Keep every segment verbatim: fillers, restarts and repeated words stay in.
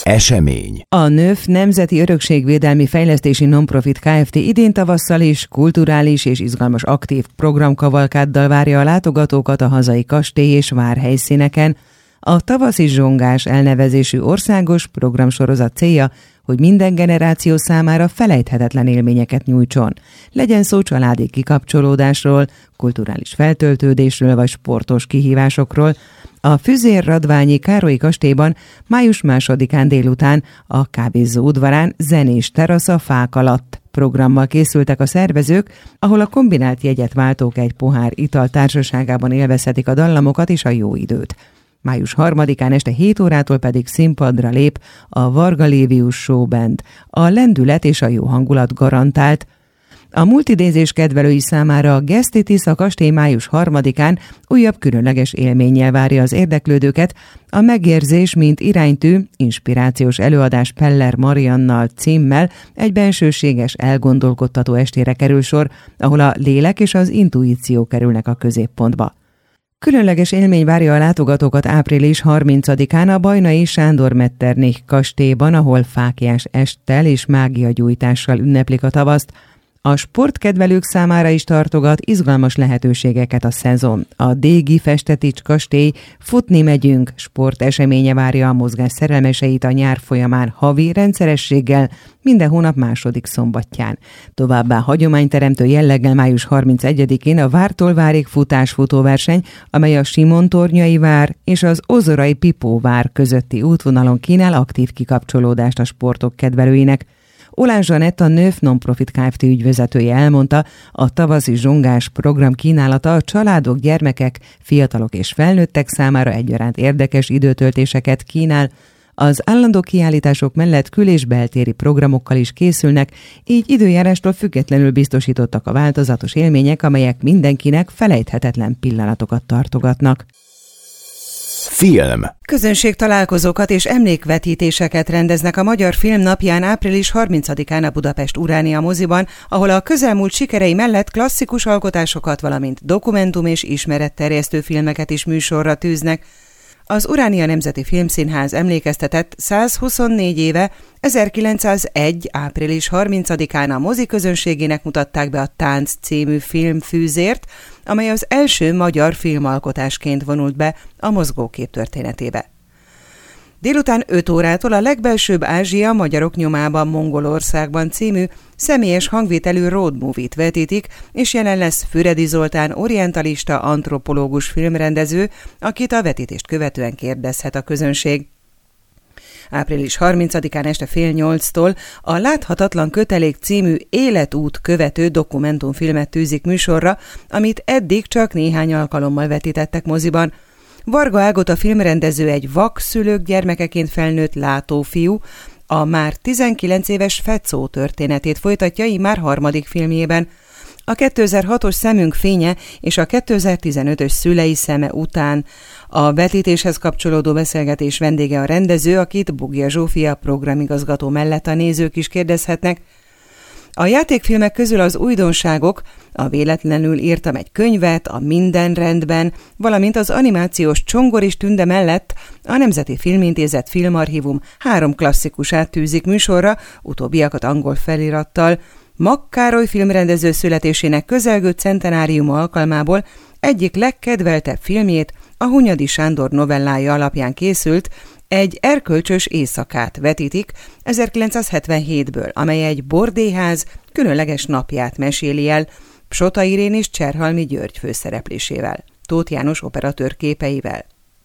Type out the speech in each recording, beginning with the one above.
Esemény. A nöf Nemzeti Örökségvédelmi Fejlesztési Nonprofit Kft. Idén tavasszal is kulturális és izgalmas aktív programkavalkáddal várja a látogatókat a hazai kastély és várhelyszíneken. A Tavaszi Zsongás elnevezésű országos programsorozat célja, hogy minden generáció számára felejthetetlen élményeket nyújtson. Legyen szó családi kikapcsolódásról, kulturális feltöltődésről vagy sportos kihívásokról. A Füzér-Radványi Károlyi kastélyban május másodikán délután a kávézó udvarán zenés terasz a fák alatt programmal készültek a szervezők, ahol a kombinált jegyet váltók egy pohár ital társaságában élvezhetik a dallamokat és a jó időt. május harmadikán este hét órától pedig színpadra lép a Varga Lévius Show Band. A lendület és a jó hangulat garantált. A multidézés kedvelői számára a Gesztitis a kastély május harmadikán újabb különleges élménnyel várja az érdeklődőket. A Megérzés, mint iránytű, inspirációs előadás Peller Mariannal címmel egy bensőséges, elgondolkodtató estére kerül sor, ahol a lélek és az intuíció kerülnek a középpontba. Különleges élmény várja a látogatókat április harmincadikán a Bajnai Sándor Metternich kastélyban, ahol fáklyás esttel és mágiagyújtással ünneplik a tavaszt. A sportkedvelők számára is tartogat izgalmas lehetőségeket a szezon. A Dégi Festetics kastély Futni megyünk sporteseménye várja a mozgás szerelmeseit a nyár folyamán havi rendszerességgel, minden hónap második szombatján. Továbbá hagyományteremtő jelleggel május harmincegyedikén a Vártól Várig futás futóverseny, amely a Simontornyai vár és az Ozorai Pipó vár közötti útvonalon kínál aktív kikapcsolódást a sportok kedvelőinek. Olán Zsanett, a nöf Nonprofit Kft. Ügyvezetője elmondta, a Tavaszi Zsongás program kínálata a családok, gyermekek, fiatalok és felnőttek számára egyaránt érdekes időtöltéseket kínál. Az állandó kiállítások mellett kül- és beltéri programokkal is készülnek, így időjárástól függetlenül biztosítottak a változatos élmények, amelyek mindenkinek felejthetetlen pillanatokat tartogatnak. Film. Közönségtalálkozókat és emlékvetítéseket rendeznek a Magyar Film Napján április harmincadikán a Budapest Uránia moziban, ahol a közelmúlt sikerei mellett klasszikus alkotásokat, valamint dokumentum- és ismeretterjesztő filmeket is műsorra tűznek. Az Uránia Nemzeti Filmszínház emlékeztetett százhuszonnégy éve, ezerkilencszázegy. április harmincadikán a mozi közönségének mutatták be a Tánc című filmfűzért, amely az első magyar filmalkotásként vonult be a mozgókép történetébe. Délután öt órától a Legbelsőbb Ázsia magyarok nyomában Mongolországban című személyes hangvételű road movie-t vetítik, és jelen lesz Füredi Zoltán orientalista antropológus filmrendező, akit a vetítést követően kérdezhet a közönség. április harmincadikán este fél nyolctól a Láthatatlan kötelék című életút követő dokumentumfilmet tűzik műsorra, amit eddig csak néhány alkalommal vetítettek moziban. Varga Ágota filmrendező egy vak szülők gyermekeként felnőtt látófiú, a már tizenkilenc éves Fecó történetét folytatja immár harmadik filmjében. A kétezer-hatos Szemünk fénye és a kétezer-tizenötös Szülei szeme után. A vetítéshez kapcsolódó beszélgetés vendége a rendező, akit Bugja Zsófia programigazgató mellett a nézők is kérdezhetnek. A játékfilmek közül az újdonságok, a Véletlenül írtam egy könyvet, a Minden rendben, valamint az animációs Csongoris Tünde mellett a Nemzeti Filmintézet Filmarchívum három klasszikusát tűzik műsorra, utóbbiakat angol felirattal. Mag Károly filmrendező születésének közelgő centenáriuma alkalmából egyik legkedveltebb filmjét, a Hunyadi Sándor novellája alapján készült Egy erkölcsös éjszakát vetítik ezerkilencszázhetvenhétből, amely egy bordélyház különleges napját meséli el, Psota Irén és Cserhalmi György főszereplésével, Tóth János operatőr képeivel.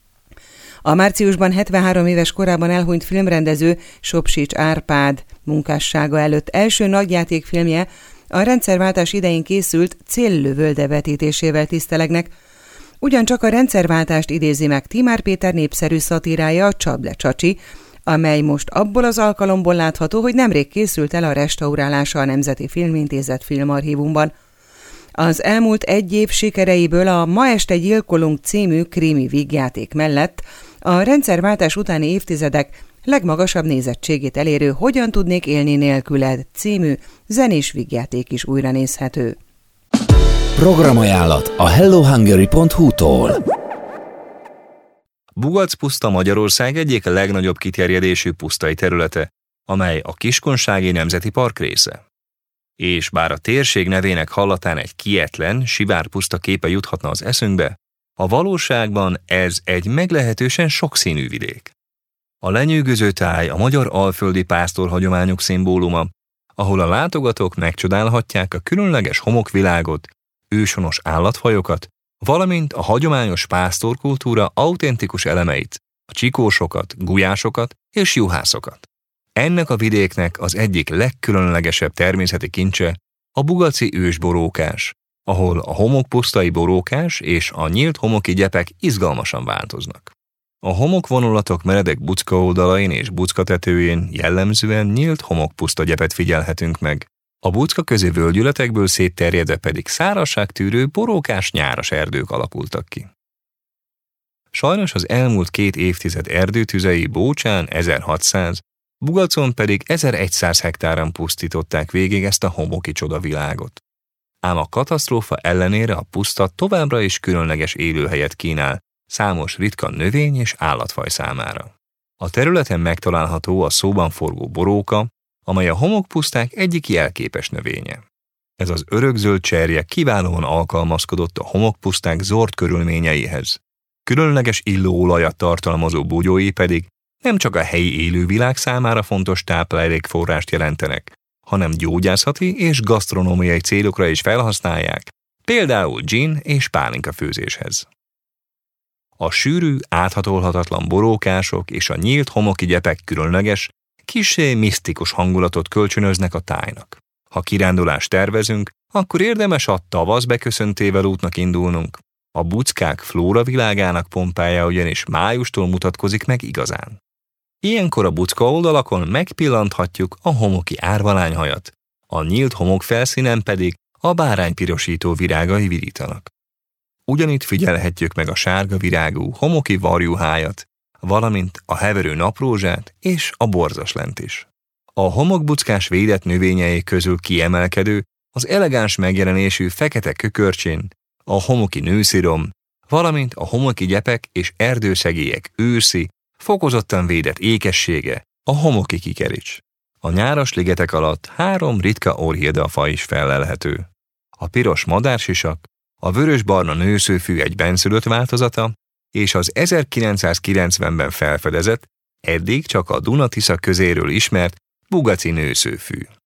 A márciusban hetvenhárom éves korában elhunyt filmrendező Sopsics Árpád munkássága előtt első nagyjátékfilmje a rendszerváltás idején készült Céllövölde vetítésével tisztelegnek. Ugyancsak a rendszerváltást idézi meg Timár Péter népszerű szatírája, a Csable Csacsi, amely most abból az alkalomból látható, hogy nemrég készült el a restaurálása a Nemzeti Filmintézet Filmarchívumban. Az elmúlt egy év sikereiből a Ma este gyilkolunk című krimi vígjáték mellett a rendszerváltás utáni évtizedek legmagasabb nézettségét elérő Hogyan tudnék élni nélküled című zenés vígjáték is újra nézhető. Programajánlat a hello hungary pont hu-tól. Bugac puszta Magyarország egyik legnagyobb kiterjedésű pusztai területe, amely a Kiskunsági Nemzeti Park része. És bár a térség nevének hallatán egy kietlen, sivárpuszta képe juthatna az eszünkbe, a valóságban ez egy meglehetősen sokszínű vidék. A lenyűgöző táj a magyar alföldi pásztorhagyományok szimbóluma, ahol a látogatók megcsodálhatják a különleges homokvilágot, őshonos állatfajokat, valamint a hagyományos pásztorkultúra autentikus elemeit, a csikósokat, gulyásokat és juhászokat. Ennek a vidéknek az egyik legkülönlegesebb természeti kincse a bugaci ősborókás, ahol a homokpusztai borókás és a nyílt homoki gyepek izgalmasan változnak. A homokvonulatok meredek bucka oldalain és bucka tetőjén jellemzően nyílt homokpuszta gyepet figyelhetünk meg, a bucka közé völgyületekből szétterjedve pedig szárazságtűrő borókás nyáras erdők alakultak ki. Sajnos az elmúlt két évtized erdőtüzei Bócsán ezerhatszáz, Bugacon pedig ezerszáz hektáron pusztították végig ezt a homoki csodavilágot. Ám a katasztrófa ellenére a puszta továbbra is különleges élőhelyet kínál számos ritka növény és állatfaj számára. A területen megtalálható a szóban forgó boróka, amely a homokpuszták egyik jelképes növénye. Ez az örökzöld cserje kiválóan alkalmazkodott a homokpuszták zord körülményeihez. Különleges illóolajat tartalmazó bugyói pedig nem csak a helyi élővilág számára fontos táplálékforrást jelentenek, hanem gyógyászati és gasztronómiai célokra is felhasználják, például gin és pálinka főzéshez. A sűrű, áthatolhatatlan borókások és a nyílt homoki gyepek különleges, kissé misztikus hangulatot kölcsönöznek a tájnak. Ha kirándulást tervezünk, akkor érdemes a tavasz beköszöntével útnak indulnunk. A buckák flóra világának pompája ugyanis májustól mutatkozik meg igazán. Ilyenkor a bucka oldalakon megpillanthatjuk a homoki árvalányhajat, a nyílt homok felszínen pedig a báránypirosító virágai virítanak. Ugyanitt figyelhetjük meg a sárga virágú homoki varjuhájat, valamint a heverő naprózsát és a borzaslent is. A homokbuckás védett növényei közül kiemelkedő az elegáns megjelenésű fekete kökörcsén, a homoki nőszirom, valamint a homoki gyepek és erdőszegélyek őszi, fokozottan védett ékessége, a homoki kikerics. A nyáras ligetek alatt három ritka orchideafaj is fellelhető. A piros madársisak, a vörös-barna nőszőfű egy benszülött változata, és az ezerkilencszázkilencvenben felfedezett, eddig csak a Duna-Tisza közéről ismert bugaci nőszőfű.